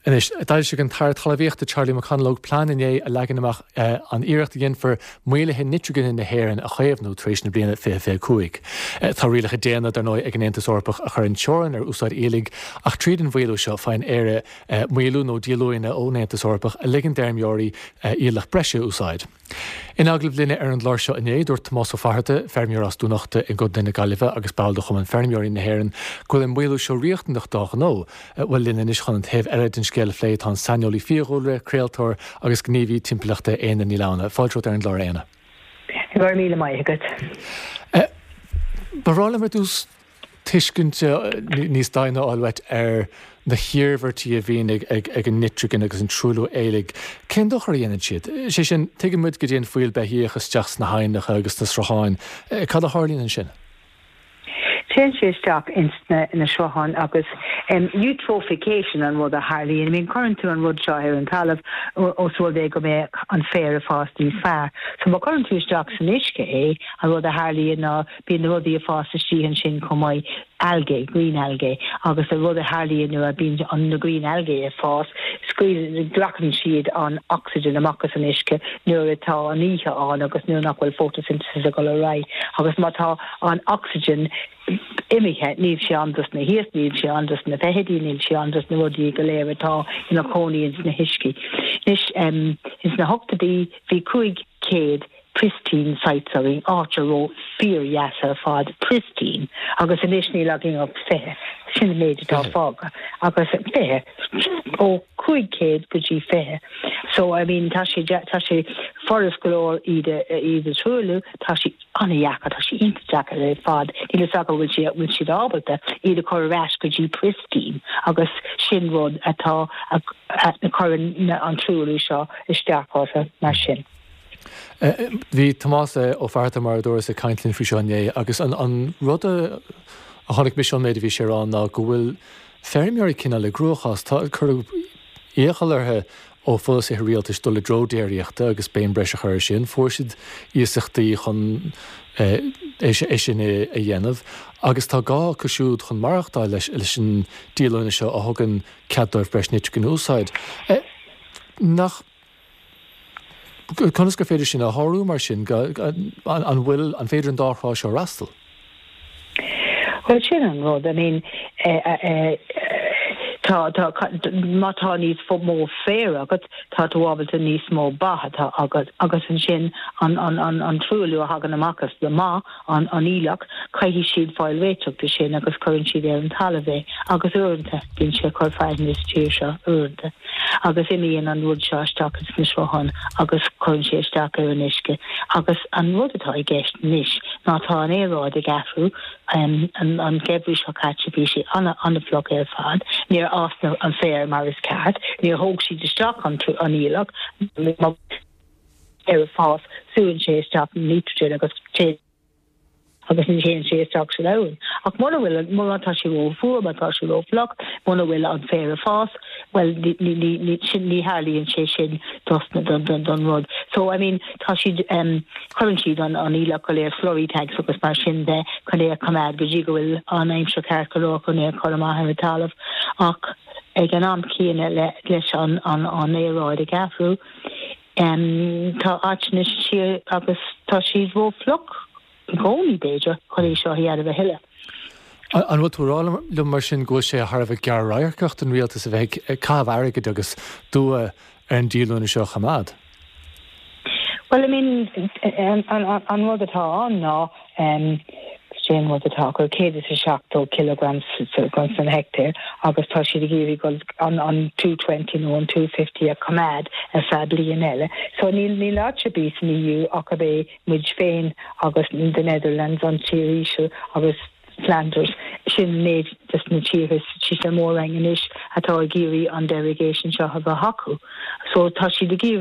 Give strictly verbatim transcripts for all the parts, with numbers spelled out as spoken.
En is dail se an tar talvécht Charlie McConnell plan in é a legan amach an iirecht gin for muile hin nitrogen in de heren a chéimhnú trééis na bliana fé fé cuaig. Tá rialige déana ar nó ag an éantas a chur an teoran ar úsáid élig ach tríd an bhhéú seo fáin éire muú nó díalúine ó éantas orpach a ligan dermjóí ílach breise úsáid. In aglah linne ar an láir seo iné dúir Tomás ó Faharte fermiúr as dúnachta i god duine galibh agus bailda chum an fermiúí na hhéann go an bhhéú seo riochtnach dá nó bhfuil linne is chun an taobh air den scéile fléid an sanolí fiúre créaltóir agus gníomhí timpplaachta éana ní lena fáiltro ar an láir éana. Bhar míle mai agat. Barála mar dús tuiscinte níos daine áilhait ar na hiirmhartí a bhíon ag an nitrogen agus an trúlú éig. Cén do chu dhéanaan siad? sé sin tuige muid go dtíon fuil beíochas teachs na hainach agus na sráin. Cad a hálíonn sin? Sin sé isteach instna ina sráin agus eutrophication an rud a Harlíonn. I mean currentú an rud seo ar an talamh os bhfuil é go mé an fér a fás níos fearr. So má currentú isteach san isce é an rud a Harlíonn ná bíon na rudaí a fás a stíhann sin chun maiid algae, green algae, agus a rud a Harlíonn nu a bíon an na green algae a fás squeeze glachan siad an oxygen amachchas an isce nuair atá an ihe an agus nuair nach bhfuil photosynthesis a go le rai agus má tá an oxygen imiche níl sé andas na híos níl sé andas na fehedí níl sé andas na rudí go léir atá ina cóníons na hiisci. Nis um, is na hochtadí bhí cuaig céad pristine sites are in Archer fear yasa fad pristine agus initially logging up fair sin made it off fog agus fair oh quick kid could she fair so I mean tashi tashi forest galore either either true tashi on a yaka tashi into jacket fad in the soccer which she which she double the either cor rash could she pristine agus shin rod at all at the current on true shaw is dark also machine. Bhí Tomás ó Faharte mar dúras a caiintlinn fao seoné agus an rud a tháinig mis an méidir bhí sé an ná go bhfuil fermiúirí cinál le grúchas tá chur échalarthe ó fós é rialtas do le drodéireachta agus béon breise chuir sin fórsiad íosachtaí chun é sin a dhéanamh agus tá gá cosisiúd chun marachtáil leis leis an díalúine seo a thugann ceaddóibh breis nitrogen úsáid. Nach Conas go féidir sin a háú mar sin an bhfuil an féidir an dárá seo rastal? Well, sin an rud, I mean, tá mátá níos fó mó fér agat tá bhábalta níos mó batha agat agus an sin an trúlú a hagan amachchas le má an ílach caithí siad fáil réiteachta sin agus chuann siad ar an talamh agus uaireanta bíonn sé chuir feidh níos tíir seo uaireanta agus imíonn an rud seo isteach na sráin agus chuann sé isteach ar an isce agus an rud atá i gceist níos nátá an éráid a gafhrú an gebrú seo caite bhí sé an na flog ar fad níor Arsenal an fair mar is card near hoog she de stock on to an ilog er fast soon she stop nitrogen agus agus ní sé sé stock se lawn ach mona will mona tá sé ó fu ma tá sé ó flock mona will an fair fast well ni ni ni sin ni harlí an sé sin dosna don don don rod so I mean tá she um currently don an ila coléir flori tags agus mar sin de coléir comad go go will an aim se car color conéir colma ha talaf ach ag an am cíine le leis an an an éráid a gafrú um tá áitnis si agus tá siad bhó flock gcóí béidir chuir seo hiad a hiile. An bhfuil túrála le mar sin go sé thbh gear rairceacht an rialtas a bheith cábh airgad agus dua ar an díalúna seo chamad. Well, I mean, an an rud atá an ná um Jane was a talker, Kate is a shock to kilograms grams an hectare, August Toshi the Giri goes on on two twenty no on two fifty a command a sadly in Ella. So Neil Neil Archibald in the E U, Okabe, Midge Fain, August in the Netherlands on Chirisha, August Flanders, she made just na Chiris, she's a more ranganish at our Giri on derogation shah of a haku. So Toshi the Giri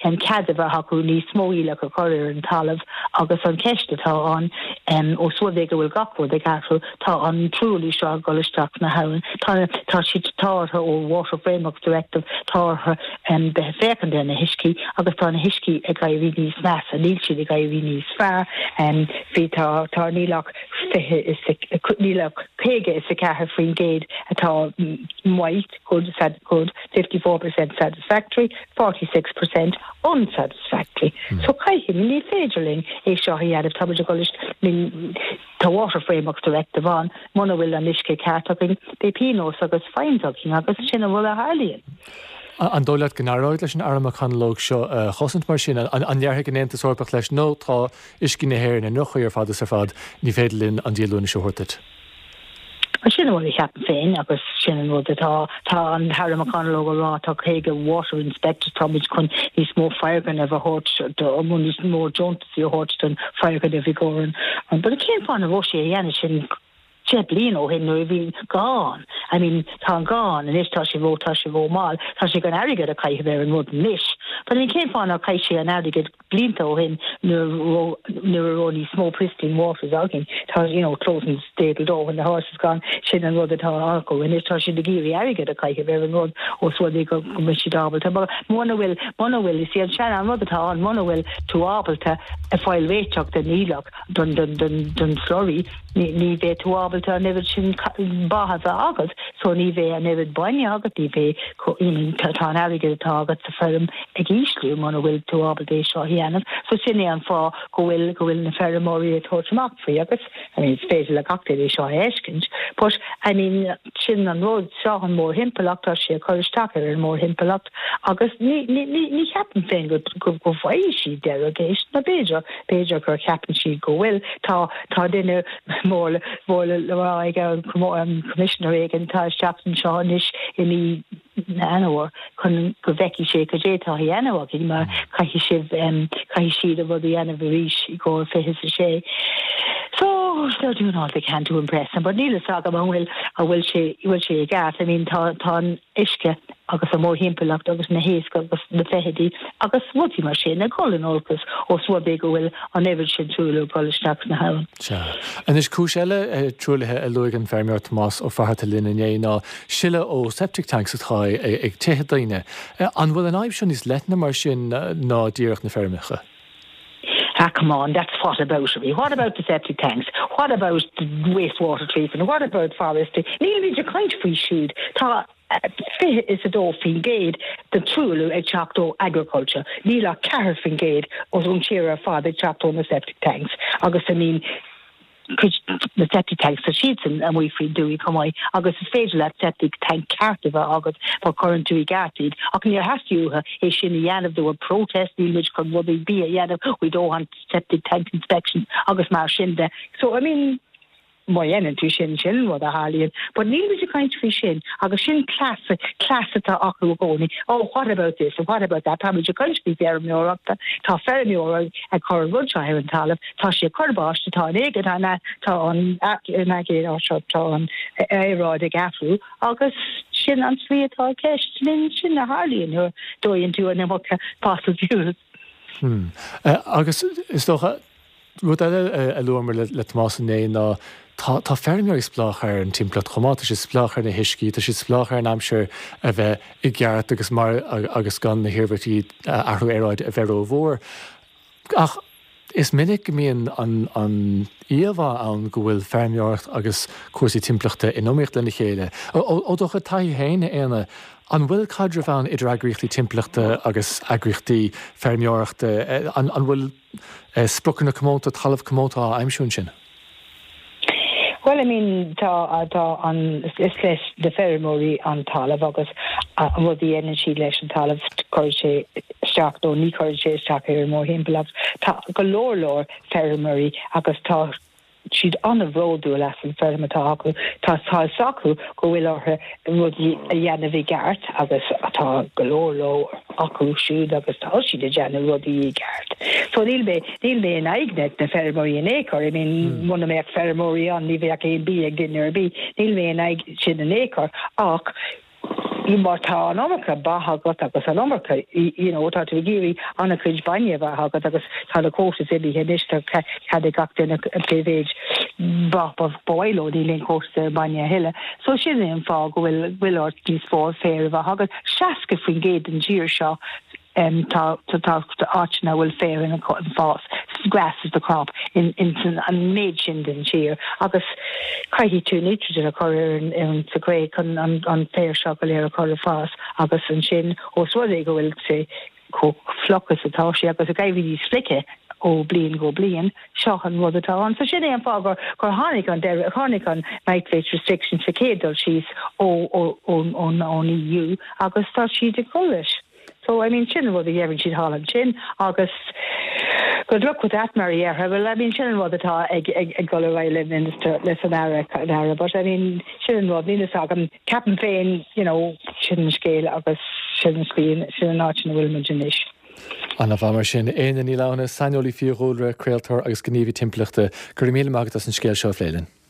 an cadva haku ní smóile go choir an talamh agus an ceiste tá an um, ó suadé go bhfuil gachfu de gasú tá an trúlí seo goisteach na hain tá tá si tátha ó Water Framework Directive tátha um, be fécan den na hiiscí agus tá na hiiscí ag gairí níos meas a níl siad ag gairí níos fearr um, hí tá tá nílach fiche is nílach chéige is sa cethair faoin géad atá muid good good fifty-four percent satisfactory forty-six percent unsatisfactory mm. so caiithim ní féidirling é seo hiadh tabhaid a goist min tá Water Framework Directive an muna bhfuil an isce ceartaching bé pínós agus feinaching agus sinna bhfuil a hálíonn. An dóilead gnáráid leis an airmachán lóg seo chosint mar sin an neartha gnéanta sorpach leis nó tá iscí na héir na nuchaí ar fad ar fad ní féidirlinn an díalúna seo thuirtead. Sin bhfuil cheapan féin agus sin bhfuil tá tá an airmachán lóg rá tá chéige water inspector táid chun ní smó feargan a bh hort mú ní mór jontasí hort an feargan a bhí goran an bud cén fána bh sé dhéana sin Jeblin ó hin nu bhín gáin. I mean, tá gáin an is tá sé bhó tá sé bhó máil, tá sé gan airigad a caiith ar an rud níis. But in cén fána caiith sé an airigad blinta ó hin nu róní smó pristine waters agin. Tá, you know, closing stable door when the horse is gone, sin an rud atá arco, and is tá sé de géirí airigad a caiith ar an rud ó suadí go mis dábalta. But muna bhfuil, muna bhfuil, is sé an sean an rud atá an muna bhfuil tú ábalta a fáil véiteach den ílach don don don don florrí, ní bheith tú ábalta a nevid sin báhad agad, so ní bheith a nevid baine agad, ní bheith tá an airigad atá agad sa ferm ag ísliú muna bhfuil tú ábalta seo hianamh. So sinné an fá go bhfuil go bhfuil na fermóí a tóirteach faoi agus, I mean, it's féidir le gachtaid é seo éiscint. But, I mean, sin an rud seo an mór himpelacht tá sé a chuiristeach ar an mór himpelacht agus ní cheapan féin go go bhhaid si derogation na béidir, béidir gur cheapan si go bhfuil tá tá duine mór ag an commissioner igen tá Jackson Seanis in í anhar chun go bheici sé go détá hí anhar í mar caihi sib caihi siad a bhd anamh ríis I go fihis a sé. So they're doing all they can to impress them, but Neil Saga will or will she will she gas. I mean tá tá isce agus a mór himpelacht agus na héasca agus na fehedí agus smutí mar sin na colin olcas ó suabé go bhfuil an evid sin trúla polisteach na hain. An is cúis eile trúlathe a luigan fermiar Tomás ó fartha linn é ná sile ó septic tanks atá ag tuthe daine. An bhfuil an aimim sin is letna mar sin ná díreach na fermicha. Ah, come on, that's what about me. What about the septic tanks? What about the wastewater treatment? What about forestry? Neil is a kind of free shoot. Ta is a do fin gade the true ag chapto agriculture. Neil a car fin gade os un cheer father chapto on the septic tanks. August I mean the septic tanks for sheets and, and we free do we come away August is féidir that septic tank cartiva August for current to garted okay you have to uh, is in the end of there were protesting which could would be a yeah we don't want septic tank inspection August mar shinda so I mean more yen to shin shin what a harlian but Neil was a kind of shin agus shin class class at the goni oh what about this and what about that probably you can't be there more up ta fermi or a cor rudshire and talif ta she corbash ta negate and ta on nagate or shot on aeroid gafu agus shin on sweet ta kesh shin shin a harlian her do into an what possible views hmm agus is doch Rud eile a luamar le Tomás é ná tá fermiar is splachar an timpplaat chomáta is splachar na hiiscí, tá is splachar an amsir a bheith I gceart agus mar agus gan na hirbhartí athú éráid a bheith ó bhór. Ach is minic míon an an íomhá an go bhfuil fermiart agus cuasaí timplaachta inóíocht lena chéile. ó docha taithí héine éana an bhfuil cadre bhean idir agriochtaí timplaachta agus agriochtaí fermiarachta an bhfuil sprucan na commóta talamh commóta aimsún sin. Well, I mean, tá tá an is leis de fermóí an talamh agus an bhfuil the energy leis an talamh chuir sé steach nó ní chuir sé steach ar mór himpelacht tá go leor leor fermóí agus tá siad an a bhródú leis an fermatá acu tá tá sacu go bhfuil ortha rud a dhéanamh I gceart agus tá go leor leor acu siúd agus tá siad a dhéanamh rud I gceart. So níl bé níl bé an aignet na fermóí an écar I mean muna mé ag fermóí an ní bheith éon bí ag duine ar bí níl bé an aig sin an écar ach I mar tá an America baha got agus an America you know tá to giri an a cringe banya baha got agus tá the courses ebi hedishter had gacht in a page bop of boilo di link course banya hille so she in fog will will or these four fair of a hog shaska fringade and jeer shaw um ta to talk to archna will fair in a cotton fast grass is the crop in in an made in cheer agus craggy two nitrogen occur in in the grey con on on fair shock a occur fast agus and shin or so they go will say co flockus at all she agus a guy really slicke o blian go blian shochan was it on so she an fogger go honig on der honig on night weight restriction checadal she's o o on on on E U agus thought she de coolish. So I mean chin was the every she'd Holland chin August good luck with that Maria well I mean chin was it a a go away live in the less America Arab but I mean chin was in the sagam Captain Fain you know chin scale August chin screen chin not in Wilmingtonish. Anna bhamar sin éana ní lána sanolí fiúhúlra creaaltar agus gníomhí timplaachta gur mí magad as an scéal seo fléilin.